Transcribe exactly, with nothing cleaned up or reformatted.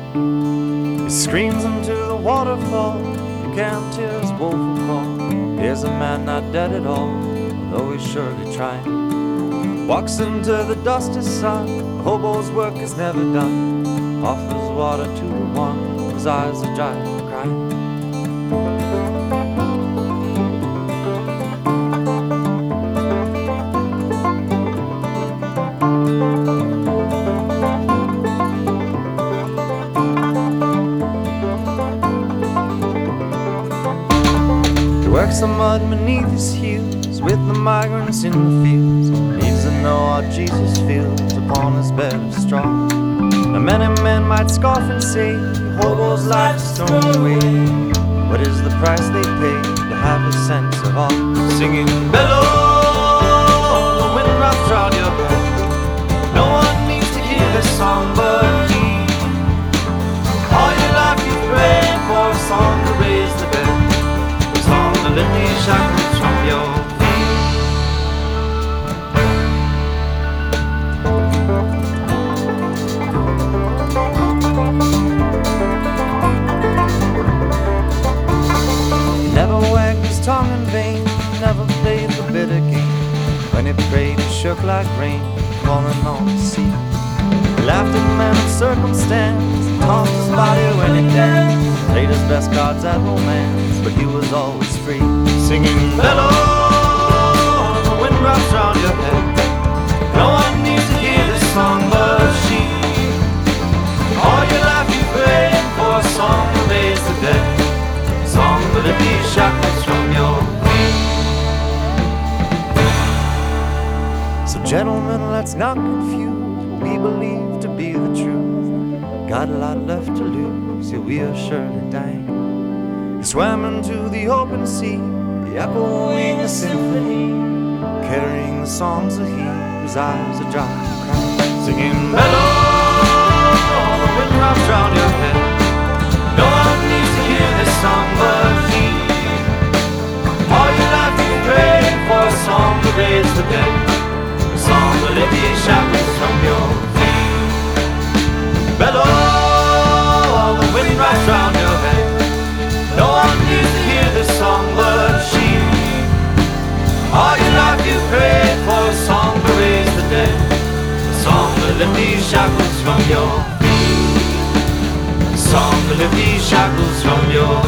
He screams into the waterfall, you can't hear his woeful call. Here's a man not dead at all, though he's surely trying. Walks into the dusty sun, a hobo's work is never done. Offers water to the one whose eyes are dry from crying. He works the mud beneath his heels with the migrants in the fields. Needs to know how Jesus feels upon his bed of straw. Now many men might scoff and say, hobo's life's thrown away. What is the price they pay to have a sense of awe? Singing, bellow, the wind wraps round your back. No one needs to hear this song but he. All your life you prayed for a song to raise the dead. A song to lift these shackles from your tongue in vain, never played the bitter game. When he prayed, he shook like rain falling on the sea. He laughed at men of circumstance, tossed his body when he danced, played his best cards at romance, but he was always free. Singing, bellow, the wind wraps round your head. No one needs to hear this song but she. All your life you prayed for a song to raise the dead, a song to lift these shackles from your feet. So gentlemen, let's not confuse what we believe to be the truth. Got a lot left to lose, yeah, we are surely dying. He swam into the open sea, the echoing a symphony, carrying the songs of he whose eyes are dry and crying. Singing, bellow, the wind wraps round your head. No one needs to hear this song but he. All your life you prayed for a song to raise the dead, a song to lift these shackles from your feet. Bellow, the wind wraps round your head. No one needs to hear this song but she. All your life you prayed for a song to raise the dead, a song to lift these shackles from your feet, a song to lift these shackles from your feet.